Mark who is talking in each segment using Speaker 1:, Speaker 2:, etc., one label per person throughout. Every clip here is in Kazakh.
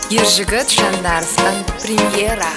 Speaker 1: Ержігіт Жандаровтан премьера.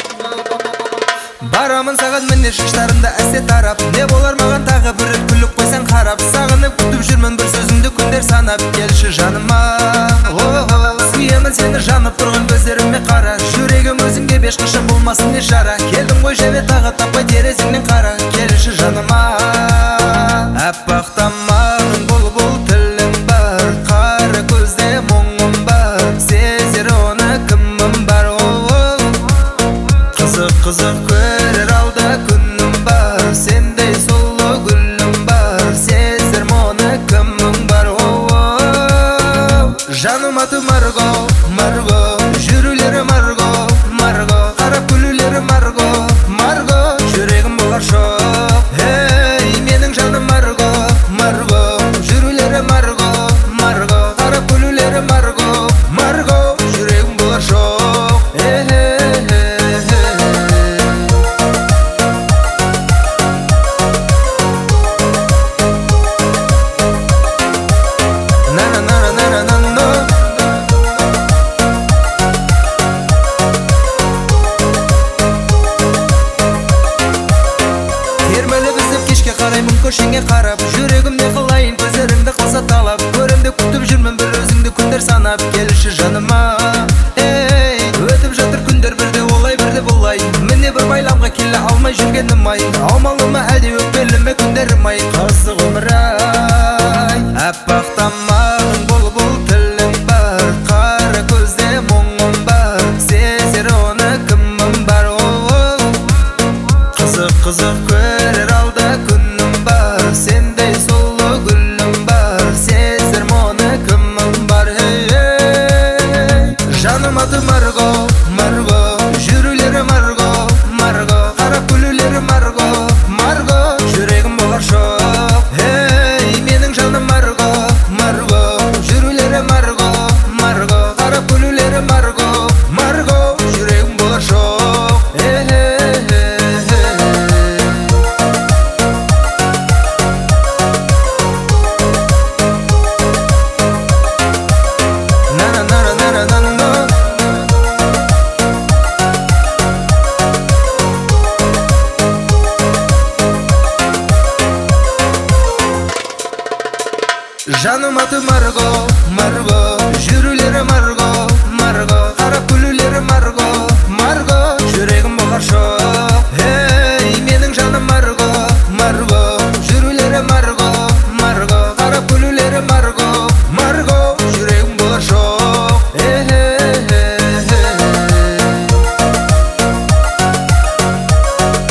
Speaker 2: Барамын саған міне шаштарымда әсет тарап, не болар маған тағы бір рет күліп қойсаң қарап. Сағынып күтіп жүрмін бір сөзіңді күндер санап, келші жаныма. Сүйемін сені жанып тұрған көздеріме қара, жүрегім өзіңге ешқашан болмасын не шара. Келдім ғой және тағы таппай терезеңнен қара, келші жаныма. Аппақ тамағың бұлбұл тілің бар, қара көзде мұңым бар, сезер оны кімім бар. Қызық көрер алда күнім бар, сендей сұлу гүлім бар, сезер мұны кімім бар. Жаным аты Марго, Марго, жүрулері Марго, Марго, қарап күлулері Марго, Марго, жүрегім болар шоқ. Менің жаным Марго, Марго, жүрулері Марго, Марго, қарап күлулері Марго, Марго, жүрегім болар шоқ. Көшеңе қарап, жүрегімде қалайын көздеріңді қалса талап, көремде күтіп жүрмін бір өзіңді күндер санап, келші жаныма. Өтіп жатыр күндер бірде олай бірде бұлай, міне бір байламға келе алмай жүргенім ай, аумалы ма әлде өкпелі ме күндерім ай, қызық өмір ай. Аппақ тамағың бұлбұл тілің бар, қара көзде мұңым бар, сезер оны кімім бар. Қызық көрер алда күнім бар, сендей сұлу гүлім бар, сезер мұны кімім бар. Жаным аты Марго, Марго, жүрулері Марго, Марго, қарап күлулері Марго, Марго, жүрегім болар шоқ. Менің жаным Марго, Марго, жүрулері Марго, Марго, қарап күлулері Марго, Марго, жүрегім болар шоқ. Жаным аты Марго, Марго, жүрулері Марго,